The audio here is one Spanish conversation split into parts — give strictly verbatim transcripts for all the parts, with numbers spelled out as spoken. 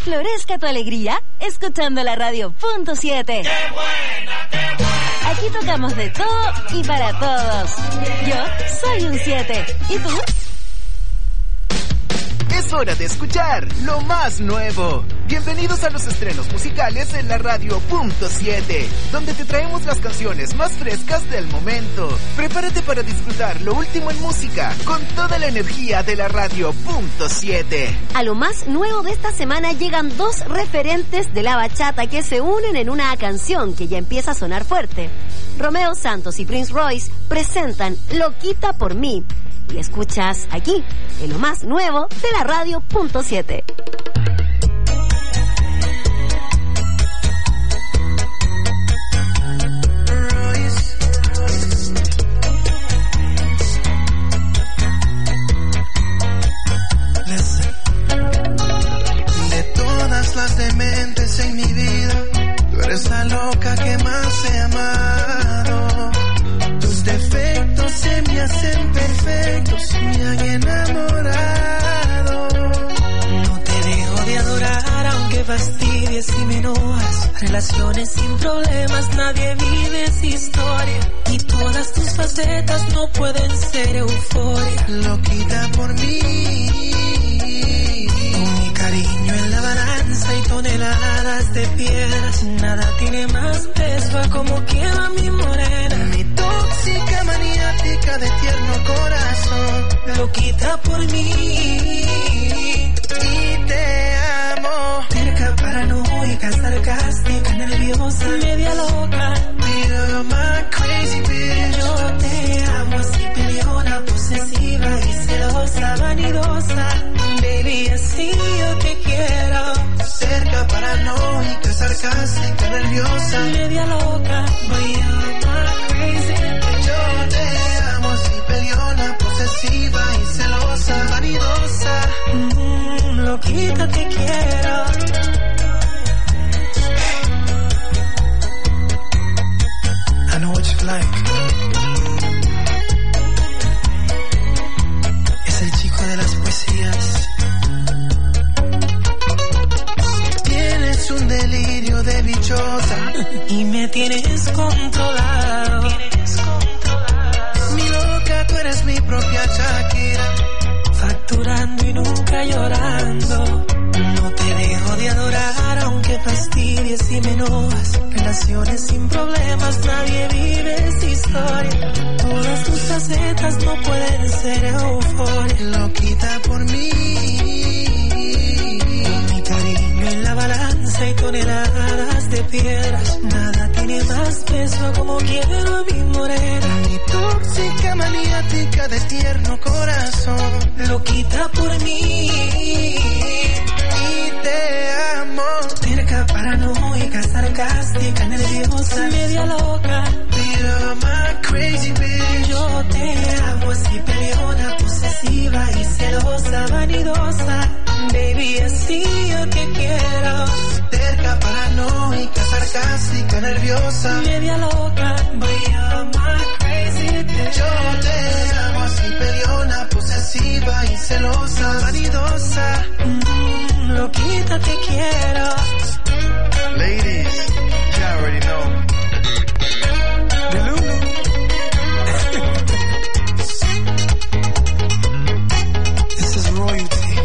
florezca tu alegría escuchando la radio punto siete. ¡Qué buena, qué buena! Aquí tocamos de todo y para todos. Yo soy un siete. ¿Y tú? Es hora de escuchar lo más nuevo. Bienvenidos a los estrenos musicales en la radio punto siete, donde te traemos las canciones más frescas del momento. Prepárate para disfrutar lo último en música con toda la energía de la radio punto siete. A lo más nuevo de esta semana llegan dos referentes de la bachata que se unen en una canción que ya empieza a sonar fuerte. Romeo Santos y Prince Royce presentan Loquita por mí. Y escuchas aquí, en lo más nuevo de la radio punto siete. De todas las dementes en mi vida, tú eres la loca que más he amado. Tus defectos se me hacen perfectos, me han enamorado. No te dejo de adorar aunque fastidies y me enojas. Relaciones sin problemas, nadie vive esa historia. Y todas tus facetas no pueden ser euforia. Loquita por mí, con mi cariño en la balanza y toneladas de piedras. Nada tiene más peso a como quiera mi morena. Mi tóxica maniática de tierno corazón, loquita por mí. Y te amo. Terca, paranoica, sarcástica, nerviosa, media loca. You're my crazy bitch. Yo te amo así, peleona, posesiva y celosa, vanidosa. Baby, así yo te quiero. Cerca, paranoica, sarcástica, nerviosa, media loca. Boy, you're my crazy bitch. Yo te amo así, peleona, posesiva y celosa, vanidosa. Mm, loquita te quiero. I know what you like. Es el chico de las poesías. Tienes un delirio de bichota y me tienes controlado. Mi loca, tú eres mi propia Shakira, facturando y nunca llorando. No te dejo de adorar aunque fastidies y me enojas. Relaciones sin problemas, nadie vive esa historia. Todas tus facetas no pueden ser euforia. Loquita por mí, con mi cariño en la balanza y toneladas de piedras. Nada tiene más peso como quiero a mi morena. Mi tóxica maniática de tierno corazón, loquita por mí. Y te amo. Terca, paranoica, sarcástica, nerviosa, media loca. You're my crazy bitch. Yo te amo así, peleona, posesiva y celosa, vanidosa. Baby, así yo te quiero. Terca, paranoica, sarcástica, nerviosa, media loca. Boy, you're my crazy bitch. Yo te amo así, peleona, posesiva y celosa, vanidosa. Mm, loquita te quiero. Ladies, you already know. The Lulu. This is royalty.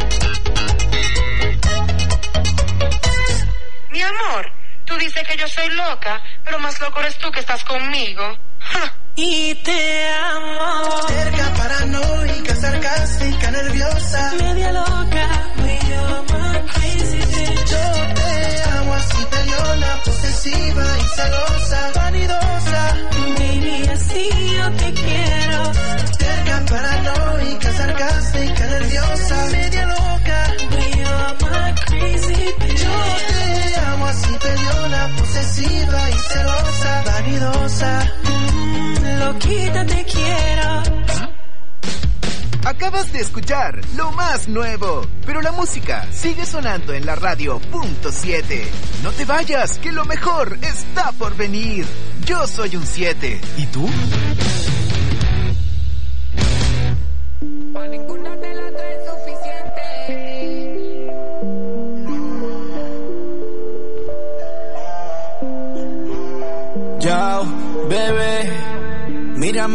Mi amor, tú dices que yo soy loca, pero más loco eres tú que estás conmigo. ¡Ja! Y te amo. Cerca, paranoica, sarcástica, nerviosa, media loca. You're my crazy bitch. Yo te amo así, peleona, posesiva y celosa, vanidosa. Baby, así yo te quiero. Cerca, paranoica, sarcástica, nerviosa, media loca. You're my crazy bitch. Yo te amo así, peleona, posesiva y celosa, vanidosa. Loquita te quiero. Acabas de escuchar lo más nuevo, pero la música sigue sonando en la radio punto siete. No te vayas, que lo mejor está por venir. Yo soy un siete. ¿Y tú? Pa' ninguna de las tres es suficiente.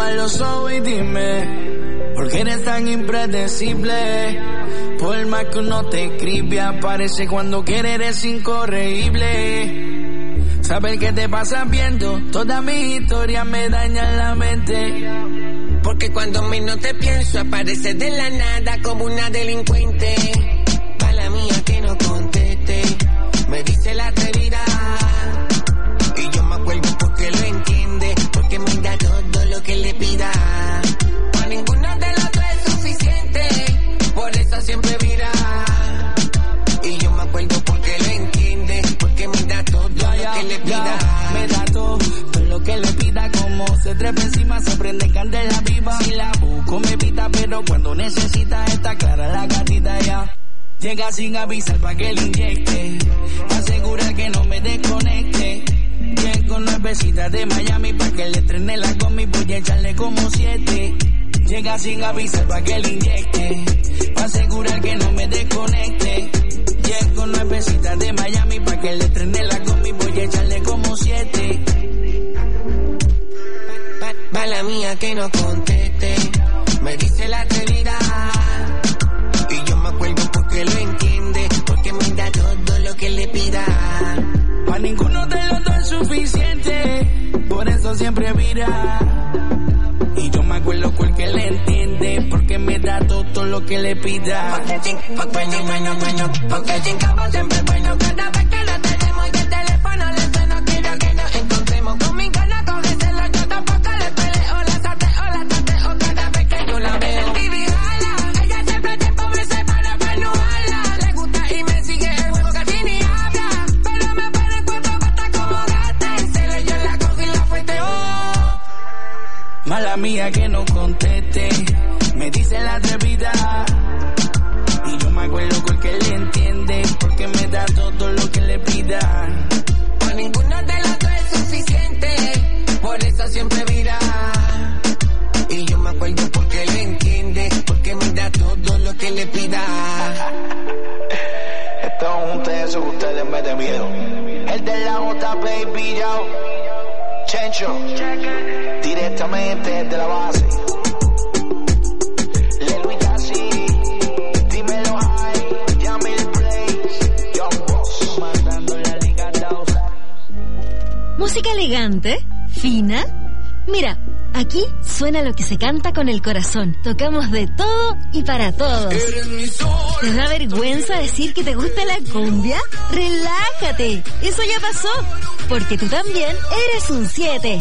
Cierra los ojos y dime, ¿por qué eres tan impredecible? Por más que uno te escribe, aparece cuando quiere, eres incorregible. Saber qué te pasa viendo, toda mi historia me daña la mente. Porque cuando menos te pienso, apareces de la nada como una delincuente. Mala mía que no conteste, me dice la atrevida. Y yo me acuerdo porque lo entiende, porque me da todo lo que le pida. A ninguno de los dos es suficiente, por eso siempre vira. Y yo me acuerdo porque lo entiende, porque me da todo ya, ya, lo que le pida. Ya, me da todo, todo lo que le pida, como se trepa encima, se prende candela viva. Si la busco me pita, pero cuando necesita está clara la gatita ya. Llega sin avisar pa' que le inyecte, pa' asegurar que no me desconecte. Llego nuevecita de Miami pa' que le estrene la gomi, voy a echarle como siete. Llega sin avisar pa' que le inyecte, pa' asegurar que no me desconecte. Llego nuevecita de Miami pa' que le estrene la gomi, voy a echarle como siete. Mala mía que no conteste, me dice la atrevida. Y yo me acuerdo porque lo entiende, porque me da todo lo que le pida. Pa' ninguno de los dos es suficiente, por eso siempre vira. Y yo me acuerdo porque le entiende, porque me da todo lo que le pida. Porque ching, porque ching, bueno, bueno, porque chingamos siempre bueno. Cada vez que lo tenemos y el teléfono le suena, quiero que nos encontremos. Con mi gana cógeselo, yo tampoco le peleo. La sateo, la tateo cada vez que yo la veo. Vivi jala, ella siempre tiempo me separa para no hablar. Le gusta y me sigue el juego, casi ni habla. Pero me pone cuatro patas como gata. En celo yo la cojo y la fueteo. Mala mía que no conteste, me dice la atrevida. Y yo me acuerdo porque le entiende, porque me da todo lo que le pida. Pa' ninguno de los dos es suficiente, por eso siempre vira. Y yo me acuerdo porque le entiende, porque me da todo lo que le pida. Estamos juntos y eso que ustedes me den miedo. El de la J, baby, yo. Chencho, directamente desde la base. Le Luis Casi, dímelo high, Yamil Blaze, Young Boss. Mandando la liga dos. Música elegante, fina. Mira, aquí suena lo que se canta con el corazón. Tocamos de todo y para todos. ¿Te da vergüenza decir que te gusta la cumbia? Relájate, eso ya pasó, porque tú también eres un siete.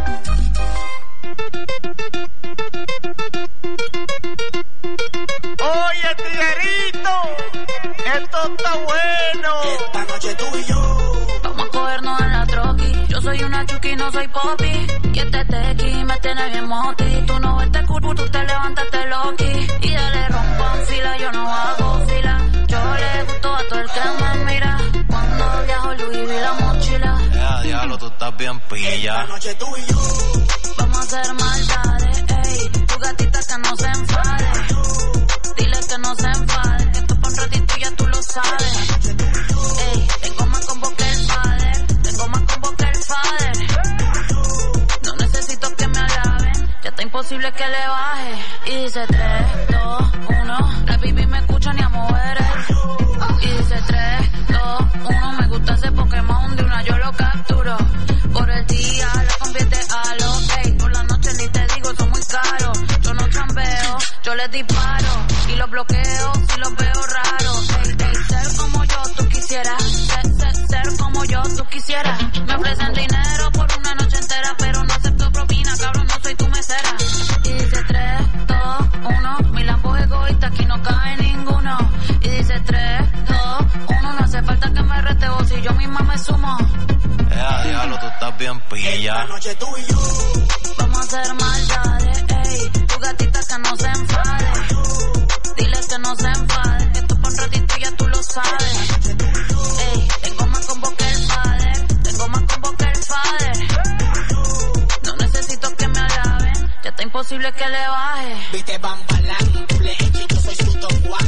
Oye, tiguerito, esto está bueno. Esta noche tú y yo vamos a cogernos en la troqui. Yo soy una chuki, no soy popi. Y este tequi me tiene bien moti. Tú no ves este curvo, tú te levantas, te loqui. Y dale rompan fila, yo no hago fila. Yo le gusto a todo el que me mira. Cuando viajo Louis vi la mochila. Ya, diablo, tú estás bien pilla. esta noche tú y yo Vamos a hacer maldades, ey. Tu gatita que no se enfade. Dile que no se enfade. Esto pa' un ratito ya tú lo sabes. Ey, tengo más combo que el father. Tengo más combo que el father. No necesito que me alaben. Ya está imposible que le baje. Y dice tres, dos, uno. La baby me escucha ni a mover el. Y dice tres, dos, uno. Me gusta ese Pokémon de una yo lo capturo. Por el día lo convierte a lo ey. Por la noche ni te digo, son muy caros. Yo no chambeo, yo les disparo. Y los bloqueo si los veo raros. Ey, ey, ser como yo tú quisieras. Ser, ser, ser como yo tú quisieras. Me ofrecen dinero por una noche entera, pero no acepto propina, cabrón, no soy tu mesera. Y dice tres, dos, uno. Mi lambo es egoísta, aquí no cabe ninguno. Y dice tres, dos, uno. No hace falta que me reteo si yo misma me sumo. Ya, diablo, tú estás bien pilla. esta noche tú y yo Vamos a hacer maldades, ey. Tu gatita que no se enfade. Dile que no se enfade. Esto por un ratito ya tú lo sabes. Ey, tengo más combo que el father. Tengo más combo que el father. No necesito que me alaben. Ya está imposible que le baje. Viste Bambalán, leche, yo soy su Don Juan.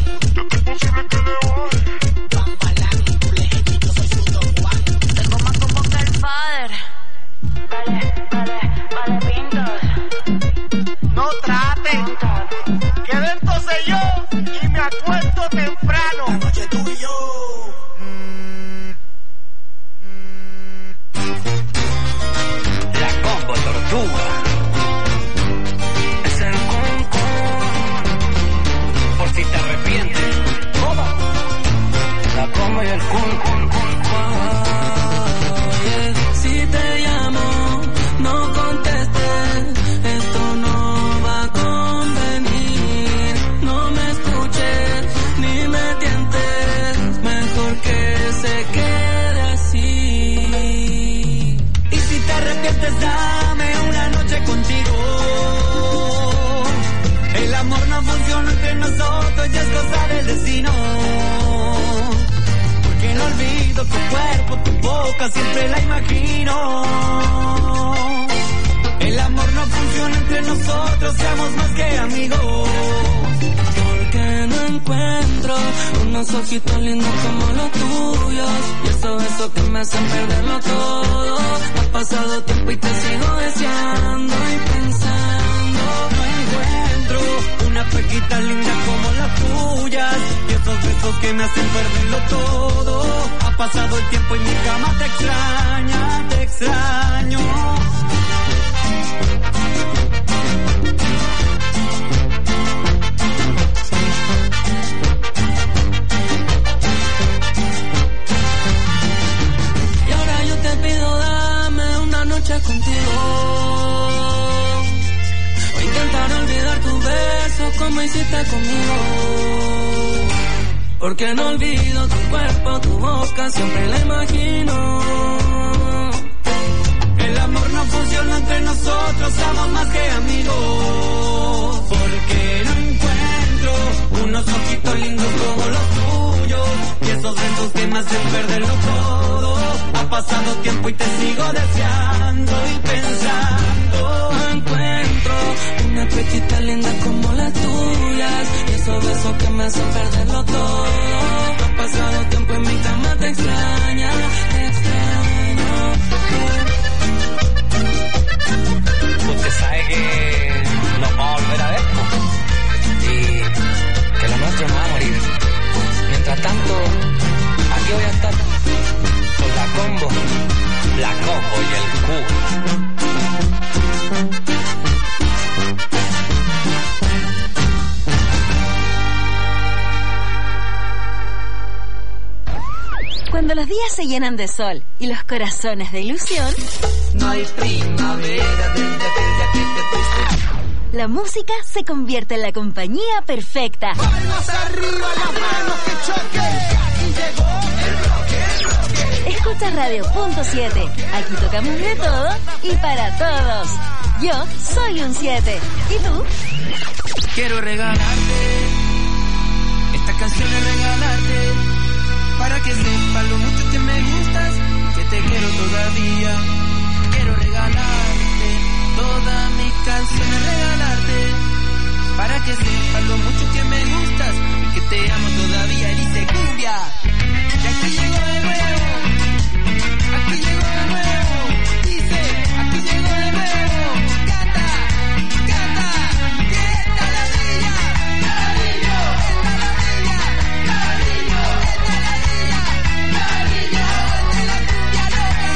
Bambalán, leche, yo soy su Don Juan. Tengo más combo que el father. Vale, vale, vale, pintos. Prepárate, que de entonces yo y me acuesto temprano. Anoche tú y yo. La Combo Tortuga. Es el concón. Por si te arrepientes. Todo. La Combo y el concón. Si te llamo, no contestes. Esto no va a convenir. No me escuches ni me tientes. Mejor que se quede así. Y si te arrepientes, dame una noche contigo. El amor no funciona entre nosotros, ya es cosa del destino. Porque no olvido tu cuerpo, tu boca, siempre la imagino. El amor no funciona entre nosotros, seamos más que amigos. Porque no encuentro unos ojitos lindos como los tuyos. Y esos besos que me hacen perderlo todo. Ha pasado tiempo y te sigo deseando y pensando. No encuentro una pequita linda como las tuyas. Y esos besos que me hacen perderlo todo. Ha pasado el tiempo y mi cama te extraña, te extraño. Y ahora yo te pido, dame una noche contigo. O intentar olvidar tus besos como hiciste conmigo. Porque no olvido tu cuerpo, tu boca, siempre la imagino. El amor no funciona entre nosotros, somos más que amigos. Porque no encuentro unos ojitos lindos como los tuyos. Y esos besos que me hacen perderlo todo. Ha pasado tiempo y te sigo deseando y pensando. No encuentro una pechita linda como las tuyas. Y esos besos que me hacen perderlo todo. Ha pasado tiempo en mi cama, te extraña, te extraño. Usted sabe que nos vamos a volver a ver, ¿no? Y que lo nuestro no va a morir. Mientras tanto, aquí voy a estar con la Combo, la Combo y el Q. Cuando los días se llenan de sol y los corazones de ilusión, No hay primavera desde aquella que te fuiste. la música se convierte en la compañía perfecta. Palmas arriba, las manos que choquen. Aquí llegó el bloque, el bloque. Escucha Radio Punto siete. Aquí tocamos de todo y para todos. Yo soy un siete. ¿Y tú? Quiero regalarte esta canción, es regalarte para que sepas lo mucho que me gustas, que te quiero todavía. Quiero regalarte todas mis canciones, regalarte para que sepas lo mucho que me gustas y que te amo todavía. Y dice cumbia, y aquí llegó de nuevo, aquí llegó de nuevo, dice, aquí llegó de nuevo, canta, canta, y esta la bella, cariño, esta la bella, cariño, esta la bella, cariño, esta la cumbia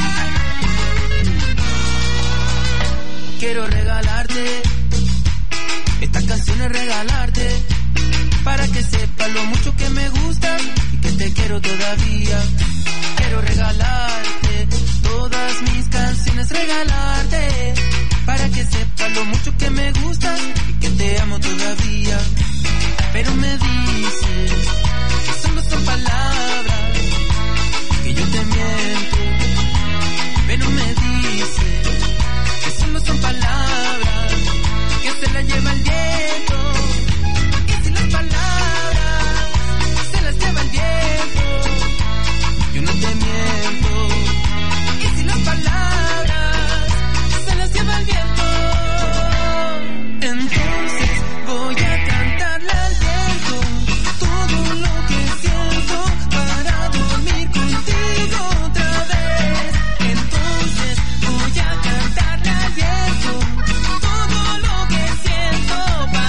loca. Quiero regalarte esta canción, es regalarte para que sepas lo mucho que me gustas y que te quiero todavía. Quiero regalarte todas mis canciones, regalarte para que sepas lo mucho que me gustas y que te amo todavía. Pero me dices que solo son palabras, que yo te miento. Pero me dices que solo son palabras, que se las lleva el viento. Y si las palabras se las lleva el viento, yo no te miento. Y si las palabras se las lleva el viento, entonces voy a cantarle al viento todo lo que siento para dormir contigo otra vez. Entonces voy a cantarle al viento todo lo que siento para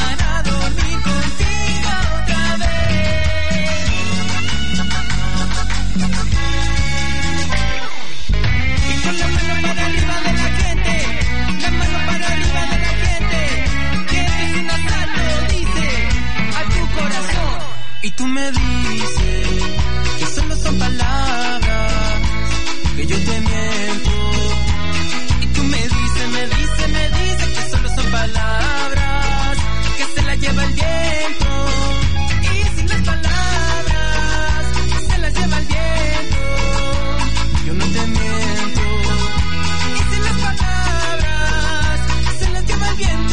Y tú me dices que solo son palabras, que yo te miento. Y tú me dices, me dices, me dices que solo son palabras, que se las lleva el viento. Y sin las palabras, se las lleva el viento. Yo no te miento. Y sin las palabras, se las lleva el viento.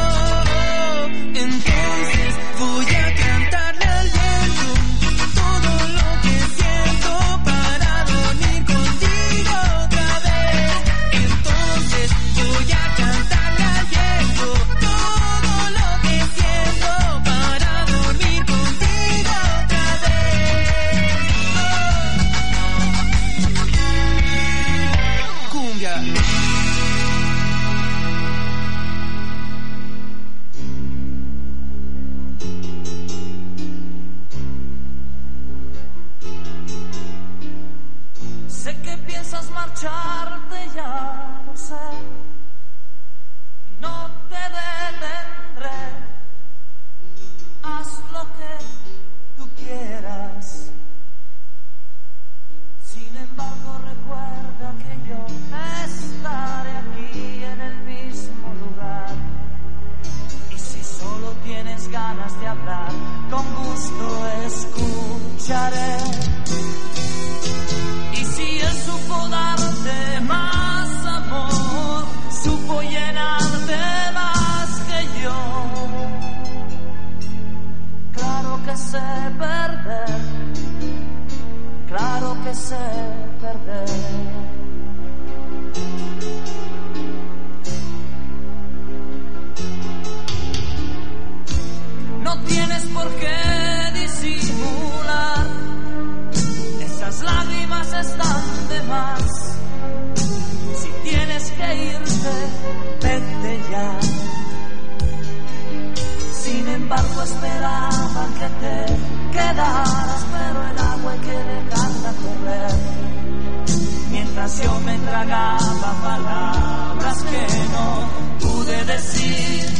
Entonces voy a cantarle al viento todo lo que siento para dormir contigo otra vez. Entonces voy a cantarle al viento todo lo que siento para dormir contigo otra vez. Oh. Cumbia. Sé que piensas marcharte, ya lo sé. No te detendré. Haz lo que tú quieras. Sin embargo, recuerda que yo estaré aquí en el mismo lugar. Y si solo tienes ganas de hablar, con gusto escucharé. Y si él supo darte más amor, supo llenarte más que yo. Claro que sé perder, claro que sé perder. No tienes por qué disimular, esas lágrimas están de más. Si tienes que irte, vete ya. Sin embargo, esperaba que te quedaras, pero el agua hay que dejarla correr. Mientras yo me tragaba palabras que no pude decir.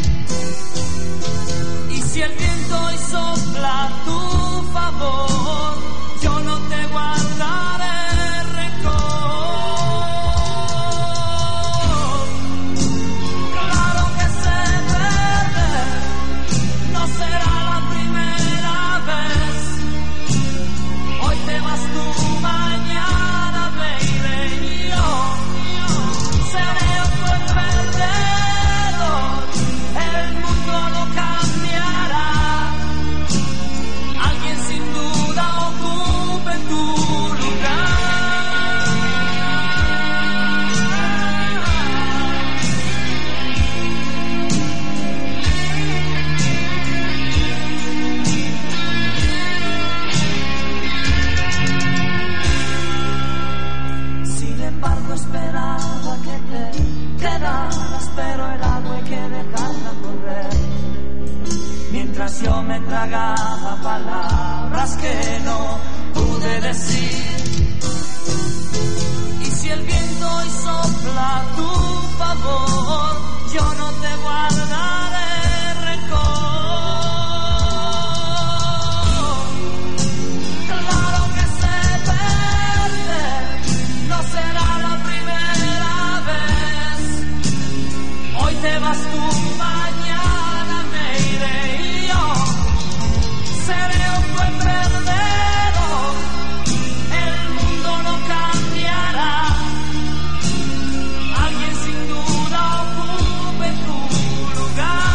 Y si el viento hoy sopla a tu favor, yo no te guardaré rencor. Claro que sé perder, no será la primera vez. Hoy te vas tú, mañana baby, y yo seré otro perdedor. El mundo no cambiará, alguien sin duda ocupe tu lugar. Sin embargo, esperaba que te quedaras, pero el agua hay que dejarla correr. Mientras yo me tragaba palabras que no pude decir. Y si el viento hoy sopla a tu favor, yo no te guardaré rencor. Claro que sé perder, no será la primera vez. Hoy te vas tú, mañana me iré y yo seré un buen perdedor. El mundo no cambiará, alguien sin duda ocupe tu lugar.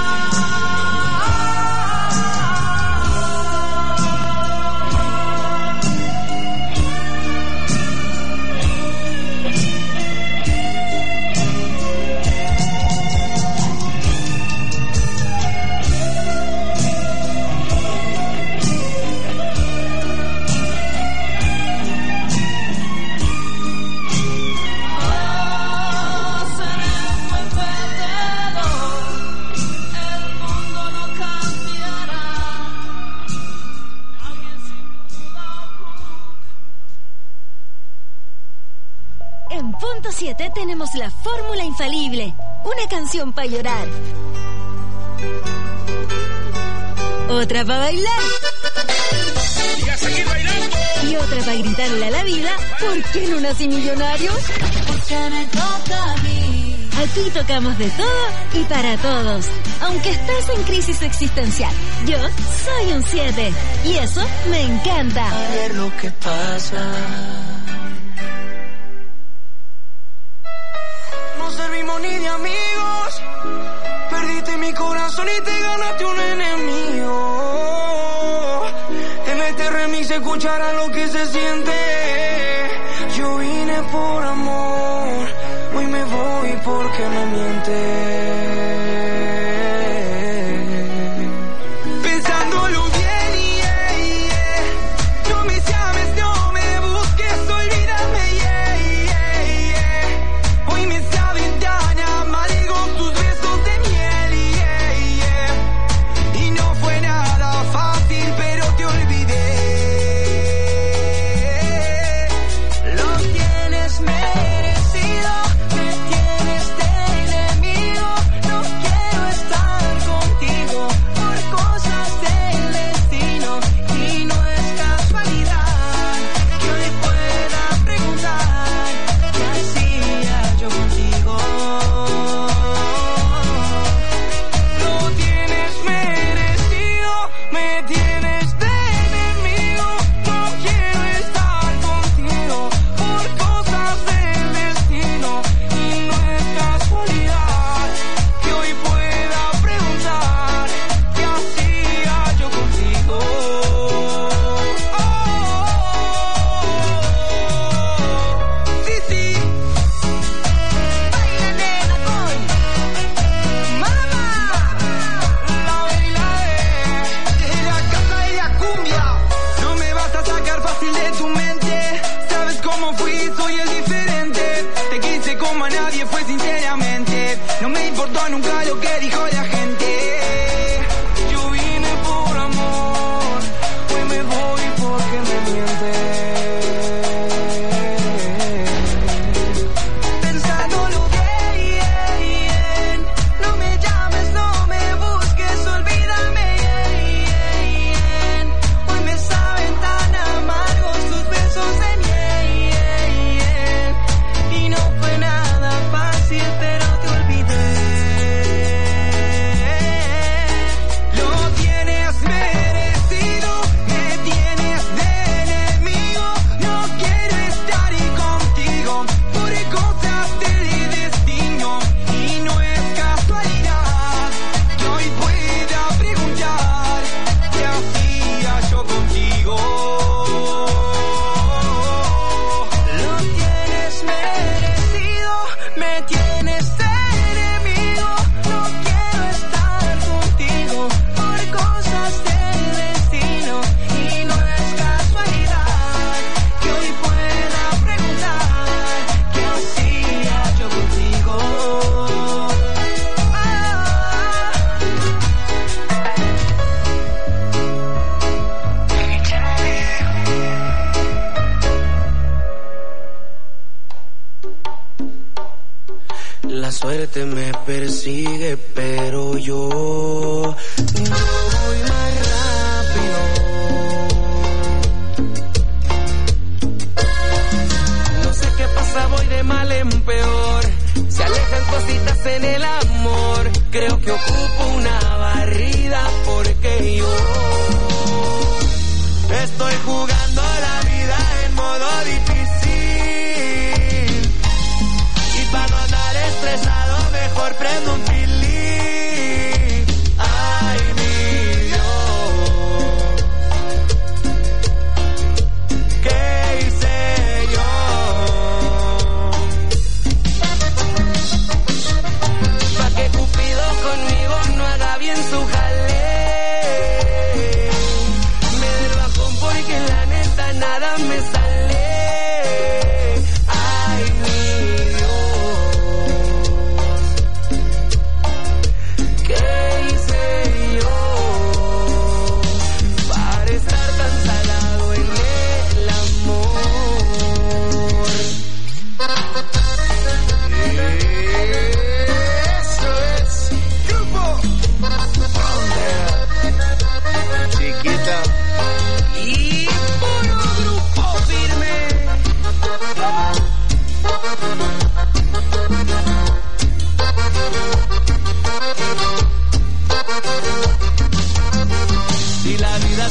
En Punto siete tenemos la fórmula infalible. Una canción para llorar. Otra para bailar. Y a seguir bailando. Y otra para gritarle a la vida, ¿por qué no nací millonario? Porque me toca a mí. Aquí tocamos de todo y para todos. Aunque estés en crisis existencial, yo soy un siete. Y eso me encanta. A ver lo que pasa. No servimos ni de amigos. Perdiste mi corazón y te ganaste un enemigo. En este remix escucharán lo que se siente. Yo vine por amor. Hoy me voy porque me miente. Pensándolo bien, yeah, yeah. No me llames, no me busques, olvídame, yeah, yeah, yeah. Hoy me saben tan amargos tus besos de miel, yeah, yeah. Y no fue nada fácil, pero te olvidé. Lo tienes merecido. La suerte me persigue, pero yo, yo voy más rápido. No sé qué pasa, voy de mal en peor. Se alejan cositas en el amor. Creo que ocupo una barrida porque yo estoy jugando la vida en modo difícil. Y para no andar estresado, mejor prendo un pili. Ay,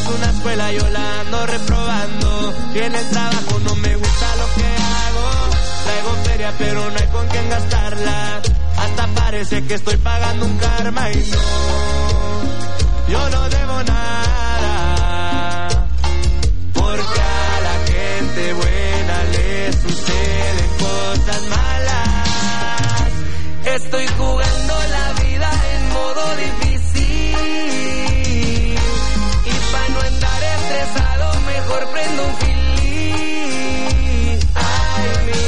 una escuela, yo la ando reprobando. Y en el trabajo no me gusta lo que hago. Traigo feria pero no hay con quién gastarla. Hasta parece que estoy pagando un karma y no, yo no debo nada. Porque a la gente buena le suceden cosas malas. Estoy jugando la vida en modo difícil. Y para no andar estresado mejor prendo un fili. Ay, mi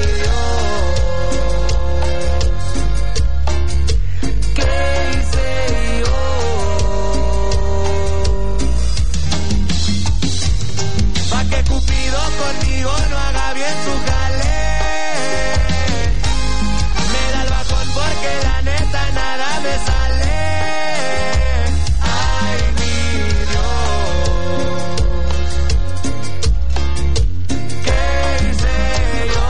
conmigo no haga bien su jale. Me da el bajón porque la neta nada me sale. Ay, mi Dios, ¿qué hice yo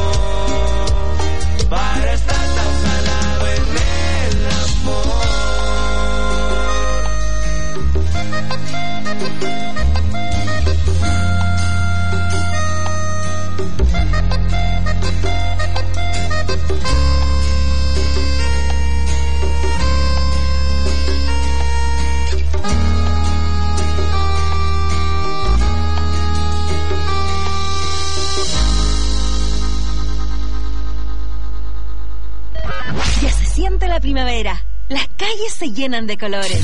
para estar tan salado en el amor? Ya se siente la primavera. Las calles se llenan de colores.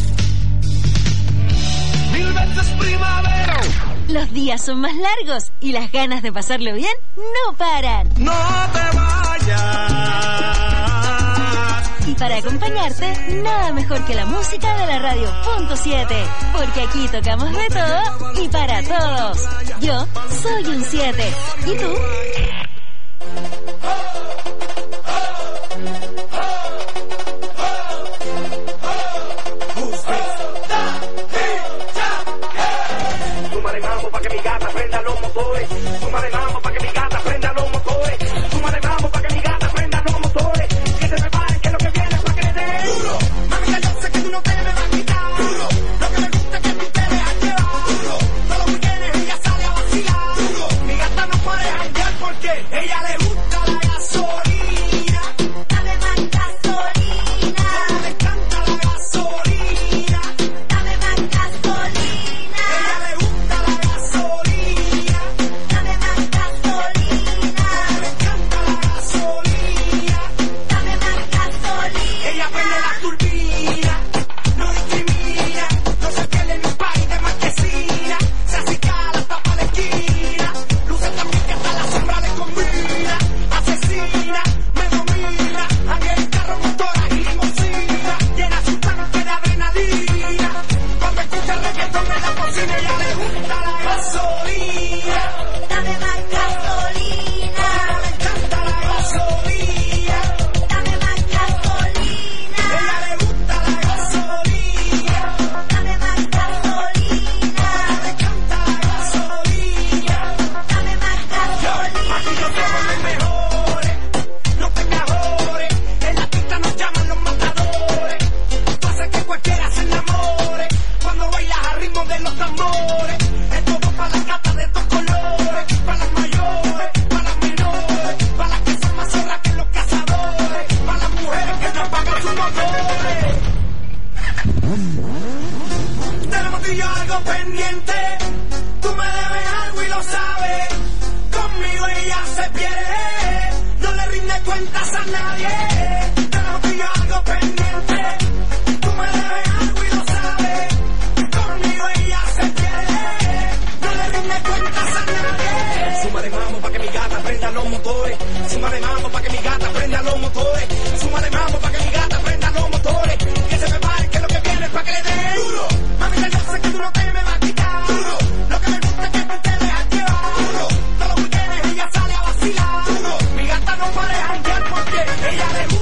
Mil veces primavera. Los días son más largos y las ganas de pasarlo bien no paran. No te vayas. Y para acompañarte, nada mejor que la música de la radio punto siete. Porque aquí tocamos de todo y para todos. Yo soy un siete. ¿Y tú? Súmale mambo pa' que mi gata prenda los motores. Súmale mambo pa' que mi gata prenda los motores. Súmale mambo pa' que mi gata prenda los motores. Que se preparen que lo que viene es pa' que le den duro. Mami, ya yo sé que tú no te me vas a quitar duro. Lo que me gusta es que tú te dejas llevar duro. Todos los weekends ella sale a vacilar duro. Mi gata no puede janguear porque ella le gusta la gasolina. Dame más gasolina. Como le encanta la gasolina. Dame más gasolina. Ella le gusta la gasolina. Dame más gasolina. Como le encanta la gasolina. Dame más gasolina. Ella prende la turbina, no discrimina, no se pierde en un país de marquesina, se acicala hasta pa' la esquina, luce también que hasta la sombra le combina, asesina, me domina, anda en carro, motora y limosina, llena su tanque de adrenalina, cuando escucha el reggaetón en la cocina, ella le gusta la gasolina, Dame más gasolina. como le encanta la gasolina. Dame más gasolina. Ella le gusta la gasolina, Dame más gasolina. le encanta la gasolina. Dame más gasolina. Aquí no somos los mejores, no te mejores. En la pista nos llaman los matadores. Tú haces que cualquiera se enamore cuando bailas al ritmo de los tambores. Es todo para las gatas de estos colores, para las mayores, para las menores, para las que son más zorras que los cazadores, para las mujeres que no apagan sus motores. Tenemos tú y yo algo pendiente. Tú me debes algo y lo sabes. Conmigo ella se pierde. No le rinde cuentas a nadie. Tenemos tú y yo algo pendiente. Tú me debes algo y lo sabes. Conmigo ella se pierde. No le rinde cuentas a nadie. Súmale mambo pa' que mi gata prenda los motores. Súmale mambo pa' que mi gata prenda los motores. Súmale mambo pa' que mi gata prenda los motores. Que se prepare que lo que viene es pa' que le den duro. Mami, ya yo sé que tú no te me vas a quitar duro. Lo que me gusta es que tú te dejas llevar duro. Todos los weekends ella sale a vacilar duro. Mi gata no puede janguear porque ella le gusta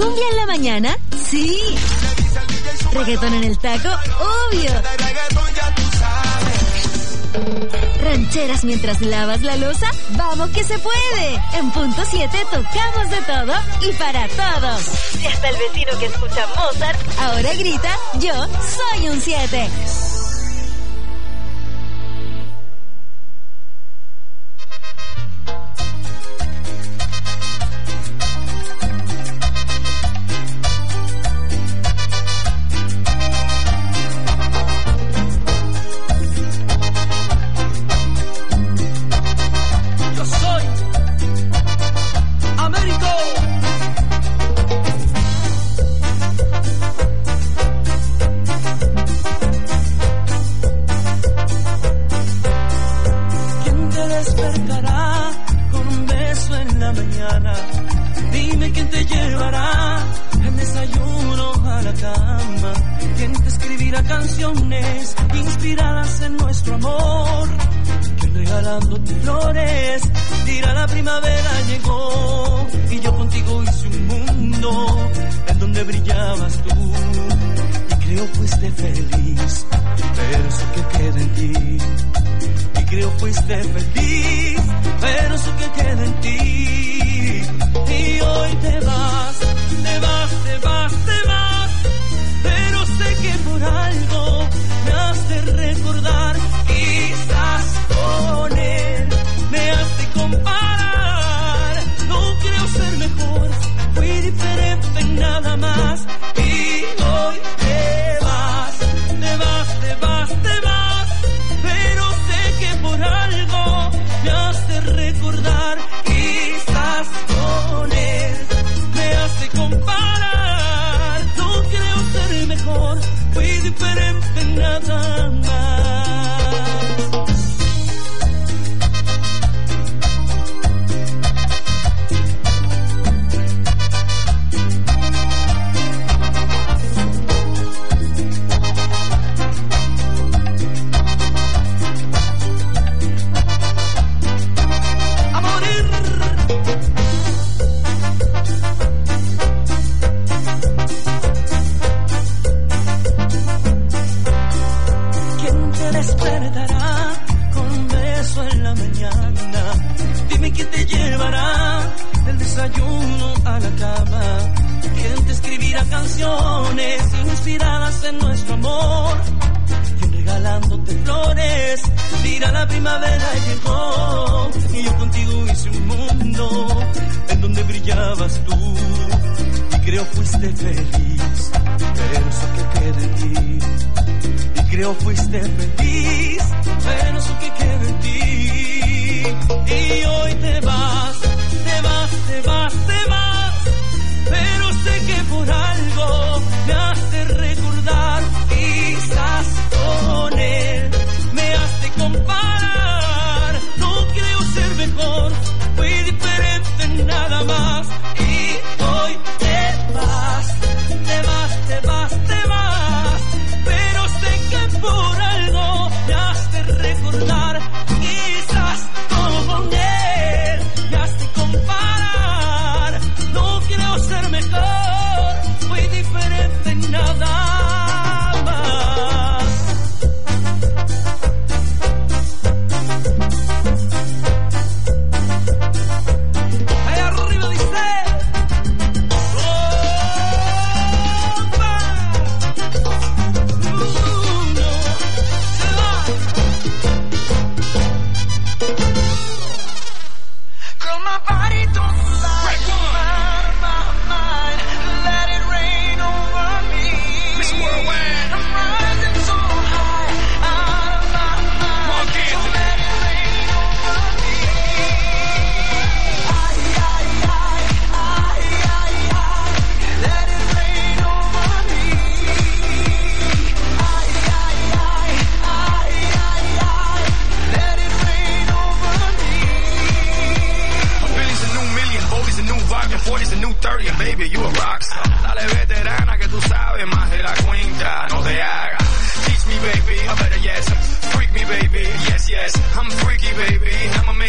¿Cumbia en la mañana? Sí. ¿Reggaetón en el taco? Obvio. ¿Rancheras mientras lavas la loza? ¡Vamos que se puede! En Punto siete tocamos de todo y para todos. Y hasta el vecino que escucha Mozart ahora grita, yo soy un siete.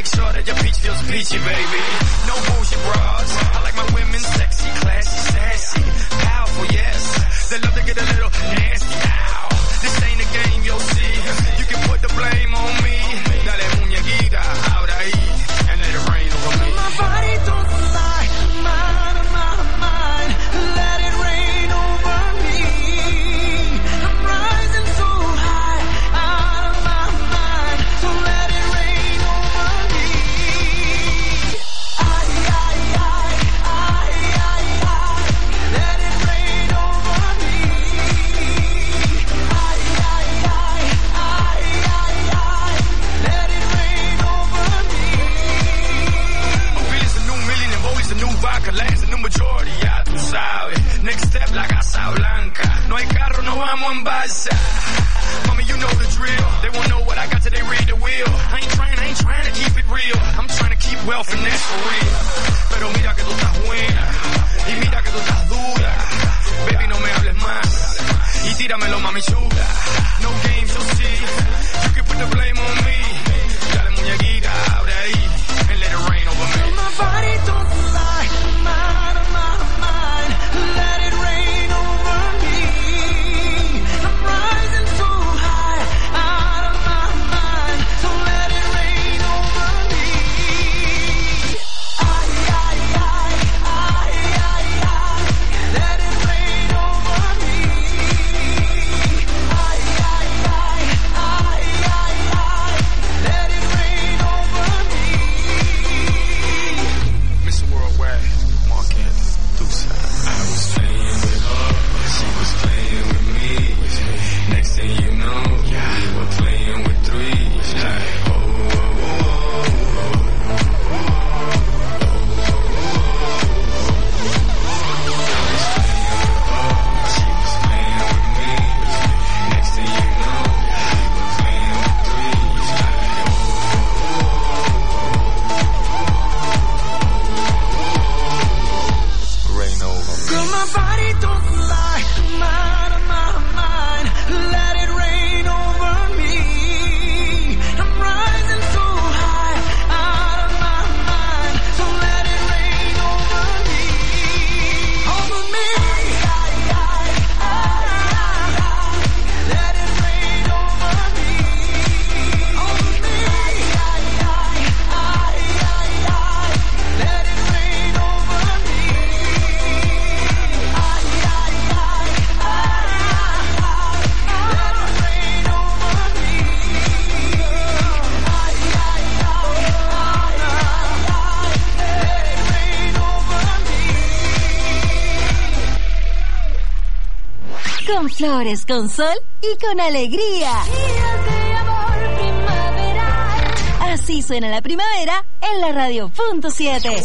peachy, baby. No bullshit bras. I like my women sexy, classy, sassy. Blanca. No hay carro, no vamos en balsa. Mommy, you know the drill. They won't know what I got till they read the wheel. I ain't trying, I ain't trying to keep it real. I'm trying to keep wealth and that's for real. Pero mira que tú estás buena. Y mira que tú estás dura. Baby, no me hables más. Y tíramelo, mami chula. No games, you'll see. You can put the blame on me. Dale muñequita, abre ahí. And let it rain over me. My body don't lie. I'm out of my mind. Let it rain over me. I'm rising so high. Out of my mind. So let it rain over me. Ay, ay, ay. Ay, ay, ay. Let it rain over me. Ay, ay, ay. Ay, ay, ay. Let it rain over me. Mister Worldwide, Mark Anthony, Deuce. I was playing with her, she was playing with me. Next thing you know, we were playing with three. Like, oh, oh, oh, oh, she was playing with me. Next thing you know, we were playing with three. Like, rain over me. Girl, my body don't lie. I'm out of my mind. Let it rain over me. I'm rising so high. Out of my mind. So let it rain over me. Over me. Ay, ay, ay, ay. Let it rain over me. Over me. Ay, ay, ay, ay, ay. Let it rain over me. Ay, ay, ay, ay, ay. Let it rain over me. Ay, ay, ay, ay, ay. Let it rain over me. Con flores, con sol y con alegría. Así suena la primavera en la radio punto siete.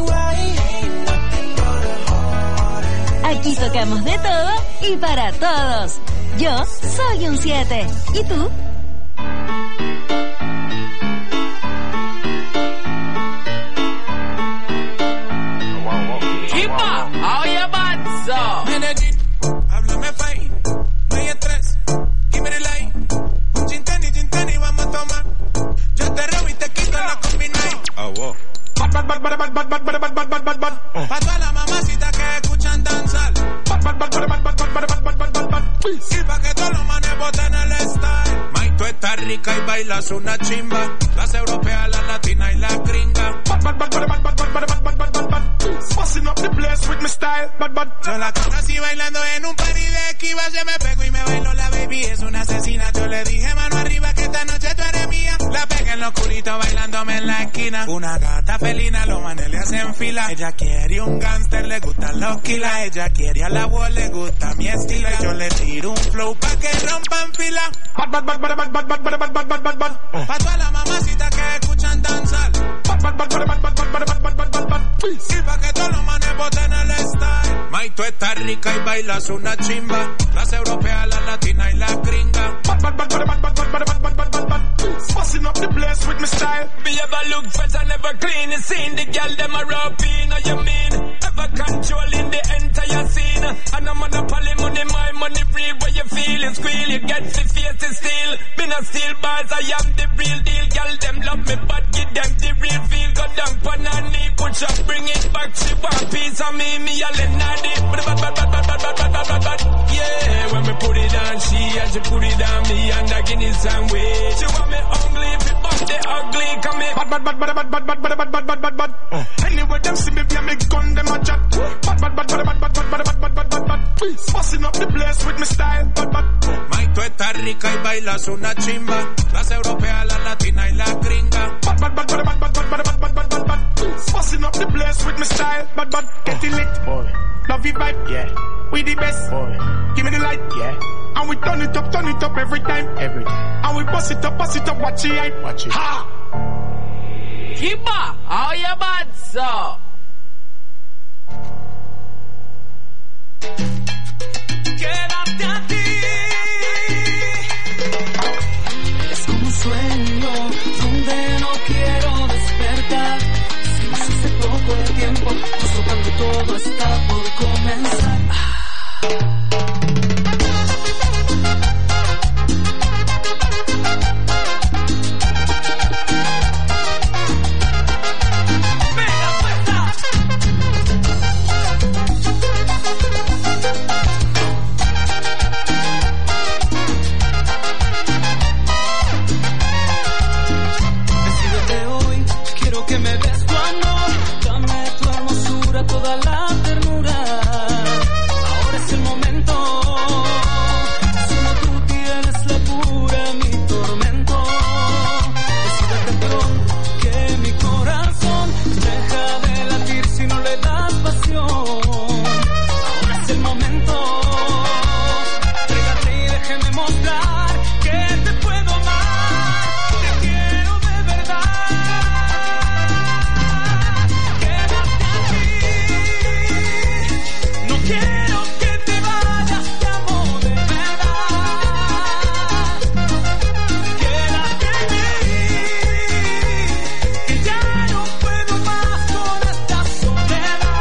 Aquí tocamos de todo y para todos. Yo soy un siete. ¿Y tú? Kimba, how you bad, so? Medellín, háblame fine, no hay estrés, give me the light. Un gin tonic, gin tonic, vamos a tomar. Yo te robo y te quito la combination. Ah, wow. Bad, bad, bad, bad, bad, bad, bad, bad, bad, bad, bad, bad. Pa' todas las mamacitas que escuchan danzar. Bad, bad, bad, bad, bad, bad, bad, bad, bad, bad, bad, bad. Y pa' que todos los manes boten el style. Mike, tú estás rica y bailas una chimba. Las europeas, las latinas y las gringas. Bad, bad, bad, bad, bad, bad, bad, bad, bad, bad, bad, bad. Busting up the place with my style. Bad, bad. Yo la conocí bailando en un party de Kiva. Se me pegó y me bailó la baby. Es una asesina. Yo le dije mano arriba que esta noche tú eres mía. La pegué en lo oscurito bailándome en la esquina. Una gata felina, los manes le hacen fila. Ella quiere un gangster, le gustan los kilas. Ella quiere a la wall, le gusta mi estilo. Yo le tiro un flow pa' que rompan fila. Bad, bad, bad, bad, bad, bad, bad, bad, bad, bad, bad, bad. Pa' todas las mamacitas que escuchan danzar. Bad, bad, bad, bad, bad, bad, bad, bad, bad, bad, bad, bad. Y pa' que todos los manes boten el style. Mike, tú estás rica y bailas una chimba. Las europeas, las latinas y las gringas. Bad, bad, bad, bad, bad, bad, bad, bad, bad, bad, bad, bad. Busting up the place with my style. Me ever look fresh and never clean. You seen the girl them a rapping, you mean? Ever controlling the entire scene. And I'm on a poly money, my money free. Where you feel it, squeal, you get the face to steal. Been a steel bars, I am the real deal. Girl them love me, but give them the real feel. Go down pan her knee, push up, bring it back. She want piece of me, me a lenadi. Bad, bad, bad, bad, bad, bad, bad, bad, bad, bad. Yeah, when me put it on she, and she put it on me, and I give it some way. She want me ugly, if it bump the ugly, come in. Bad, bad, bad, bad, bad, bad, bad, bad, bad, bad, bad, bad. Anyway, them see me, be a me gun, them a chat. Bad, bad, bad, bad, bad, bad, bad, bad, bad, bad, bad, bad. Busting up the place with my style. Bad, bad. Mike, tú estás rica y bailas una chimba. Las europeas, las latinas y las gringas. Bad, bad, bad, bad, bad, bad, bad, bad, bad, bad, bad, bad. Busting up the place with my style. Bad, bad. Get it lit, boy. Love you vibe, yeah. We the best, boy. Give me the light, yeah. And we turn it up, turn it up every time, every time. And we bust it up, bust it up, watch it, watch it. Ha! Kimba, how you bad, so? quédate aquí. Es como un sueño donde no quiero despertar. Si hace poco de tiempo, justo cuando todo está por comenzar. Toda la ternura, ahora es el momento. Solo tú tienes la cura, mi tormento. Decídete pronto que mi corazón deja de latir si no le das pasión. Ahora es el momento. Trégate y déjeme mostrar que te puedo amar. Te quiero de verdad. Quiero que te vayas, te amo de verdad. Quédate en mí, que ya no puedo más con esta soledad.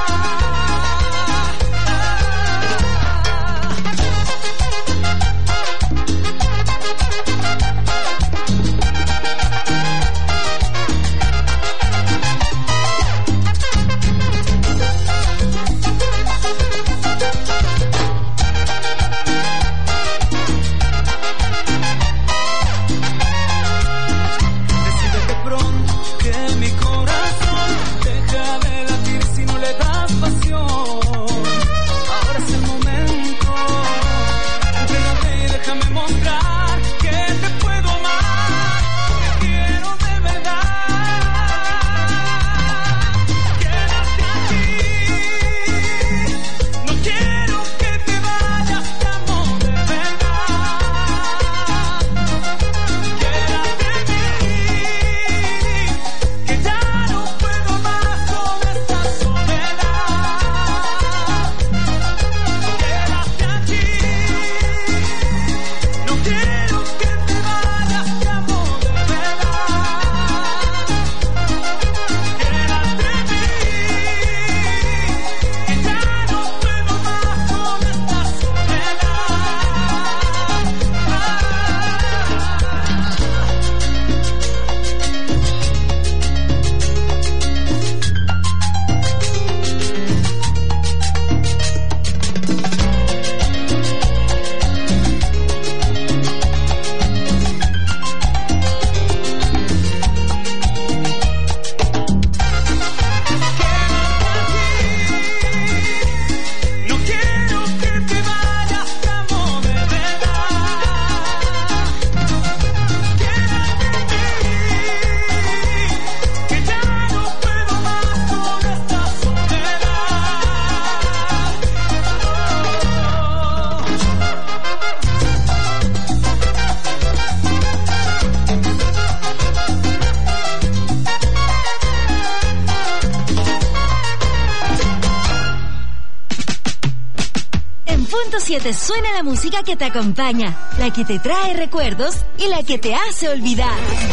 siete suena la música que te acompaña, la que te trae recuerdos y la que te hace olvidar.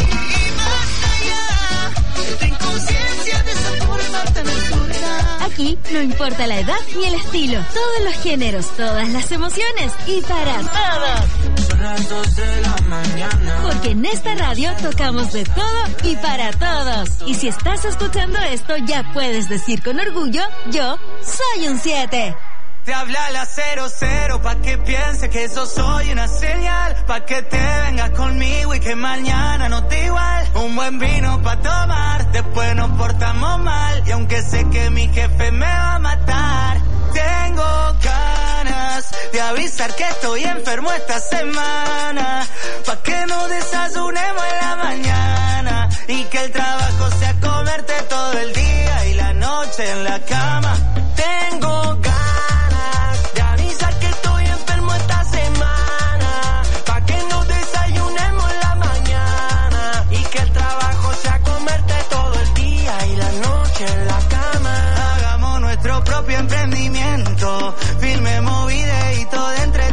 Aquí no importa la edad ni el estilo, todos los géneros, todas las emociones y para todos. Son las dos de la mañana. Porque en esta radio tocamos de todo y para todos. Y si estás escuchando esto, ya puedes decir con orgullo, yo soy un siete. Te habla la cero cero pa' que piense que eso soy una señal, pa' que te vengas conmigo y que mañana no te igual. Un buen vino pa' tomar, después nos portamos mal. Y aunque sé que mi jefe me va a matar, tengo ganas de avisar que estoy enfermo esta semana, pa' que no desayunemos en la mañana y que el trabajo sea comerte todo el día y la noche en la cama. Tengo ganas en la cama. Hagamos nuestro propio emprendimiento, filmemos videitos de entre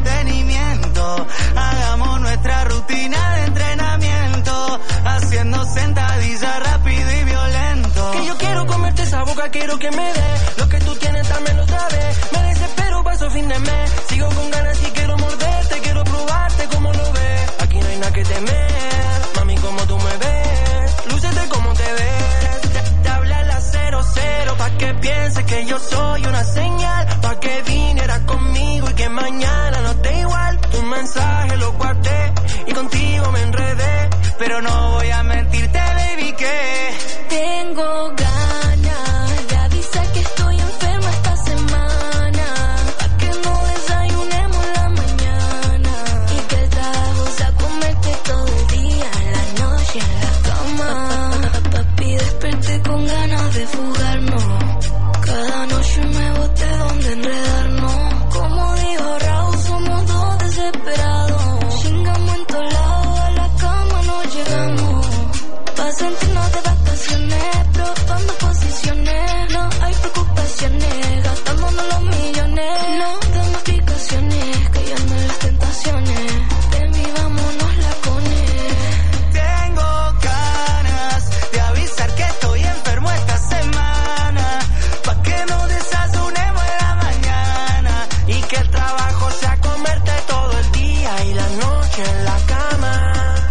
esa boca quiero que me dé. Lo que tú tienes también lo sabes. Me desespero, paso fin de mes. Sigo con ganas y quiero morderte, quiero probarte como lo ves. Aquí no hay nada que temer, mami, como tú me ves. Lúcete como te ves. Te, te habla la cero cero pa' que pienses que yo soy una señal. Pa' que vinieras conmigo y que mañana no esté igual. Tu mensaje lo guardé y contigo me enredé. Pero no voy a mentirte, baby, que tengo ganas de avisar que estoy enferma esta semana. Pa' que no desayunemos la mañana. Y que el trabajo sea comerte todo el día, la noche en la cama. Papi, desperté con ganas de fugarnos. Cada noche me boté donde enredarnos. Como dijo Raúl, somos dos desesperados. Chingamos en todos lados, a la cama no llegamos. Pa' sentirnos de vacaciones, probando posiciones. No hay preocupaciones, gastándonos los millones. No damos explicaciones, cayendo en las tentaciones. Baby, vámonos la cone. tengo ganas de avisar que estoy enfermo esta semana. Pa' que no desayunemos en la mañana. Y que el trabajo sea comerte todo el día y la noche en la cama.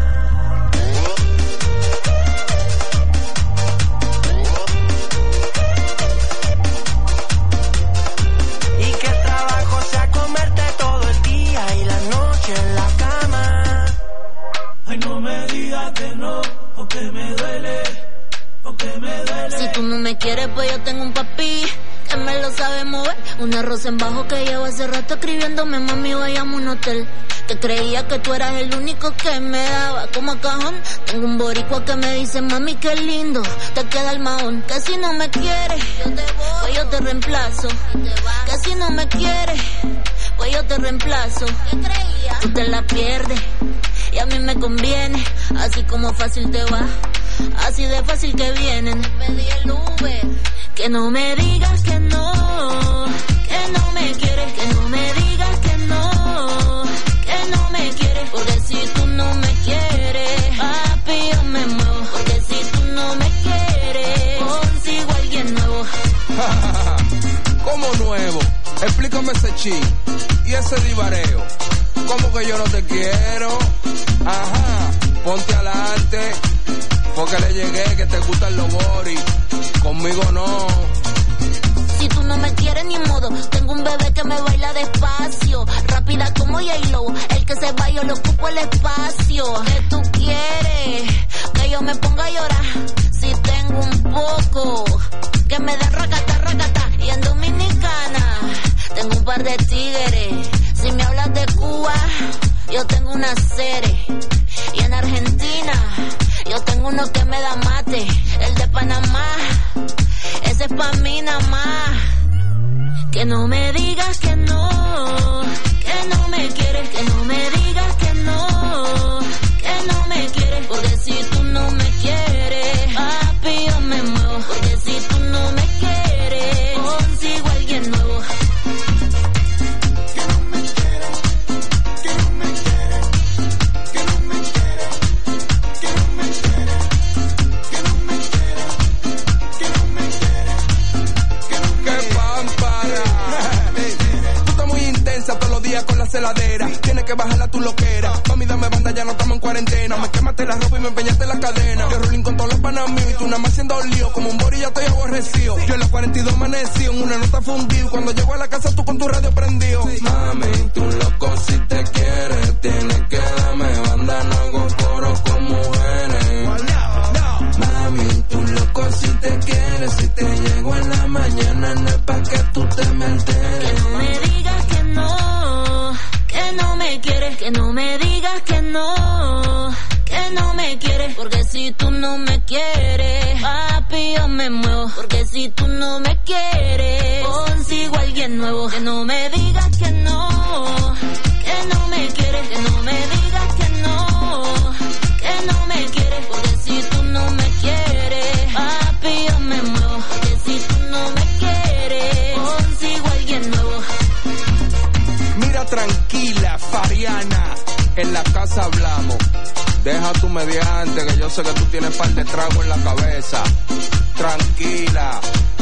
Y que el trabajo sea comerte todo el día y la noche en la cama. Ay, no me digas que no, o que me duele, o que me duele. Si tú no me quieres, pues yo tengo un papi que me lo sabe mover. Un arroz en bajo que llevo hace rato escribiéndome, mami, vayamos a un hotel. Que creía que tú eras el único que me daba como cajón. Tengo un boricua que me dice, mami, qué lindo te queda el mahón. Que si no me quieres, yo te voy, pues yo te reemplazo. Que si no me quieres, pues yo te reemplazo. ¿Qué creías? Tú te la pierdes y a mí me conviene. Así como fácil te va, así de fácil que vienen. Pedí el Uber. Que no me digas que no, que no me quieres. Que no me digas que no, que no me quieres. Porque si tú no me quieres, papi, yo me muevo. Porque si tú no me quieres, consigo a alguien nuevo. ¿Cómo nuevo? Explícame ese chi y ese divareo. ¿Cómo que yo no te quiero? Ajá, ponte adelante, porque le llegué que te gustan los boris. Conmigo no. Si tú no me quieres ni modo, tengo un bebé que me baila despacio, rápida como J-Lo, el que se va yo le ocupo el espacio. ¿Qué tú quieres? Que yo me ponga a llorar, si tengo un poco, que me dé racata, racata. Y en Dominicana, tengo un par de tigres, si me hablas de Cuba, yo tengo una serie. Y en Argentina, yo tengo uno que me da mate, el de Panamá, ese es pa' mí nada más. Que no me digas que no, que no me quieres. Que no me digas que no, que no me quieres. Porque si tú no me quieres, papi, yo me muevo. Porque si tú no me quieres, consigo a alguien nuevo. Que no me quiere, que no me quiere, que no me quiere, que no me quiere, que no me quiere, que no me quiere, que no me quiere. ¡Qué pámpara! Tú estás muy intensa todos los días con la celadera. Tienes que bajarla tu loquera. Mami, dame banda, ya no estamos en cuarentena. Me quemaste la ropa y me empeñaste la cadena. Yo rolling con todos los panas míos y tú nada más haciendo lío. Como un bori ya estoy aborrecido. Yo en la cuarenta y dos amanecí, en una nota fundido. Cuando llego a la casa tú con tu radio prendido. Mami, tú loco si te quieres. Tienes que darme banda, no hago coro con mujeres. Mami, tú loco si te quieres. Si te llego en la mañana no es pa' que tú te me enteres. Que no me digas que no, que no me quieres. Que no me digas que no, que no me quieres. Porque si tú no me quieres, papi, yo me muevo. Porque si tú no me quieres, consigo a alguien nuevo. Que no me digas que no, que no me quieres. Que no me digas que no, que no me quieres. Porque si tú no me quieres, papi, yo me muevo. Porque si tú no me quieres, consigo a alguien nuevo. Mira, tranquila, Fariana, en la casa hablamos. Deja tu mediante, que yo sé que tú tienes par de trago en la cabeza. Tranquila,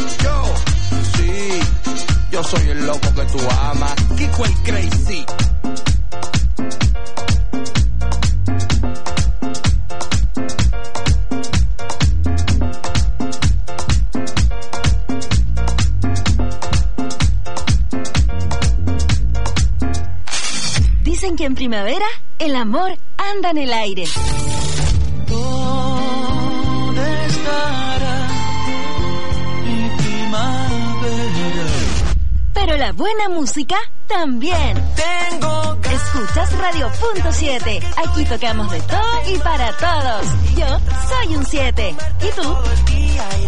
yo soy el loco que tú amas. Kiko el Crazy. Dicen que en primavera el amor anda en el aire. ¿Dónde estará mi primavera? Pero la buena música también. Tengo Escuchas Radio Punto siete. Aquí tocamos de todo y para todos. Yo soy un siete. ¿Y tú?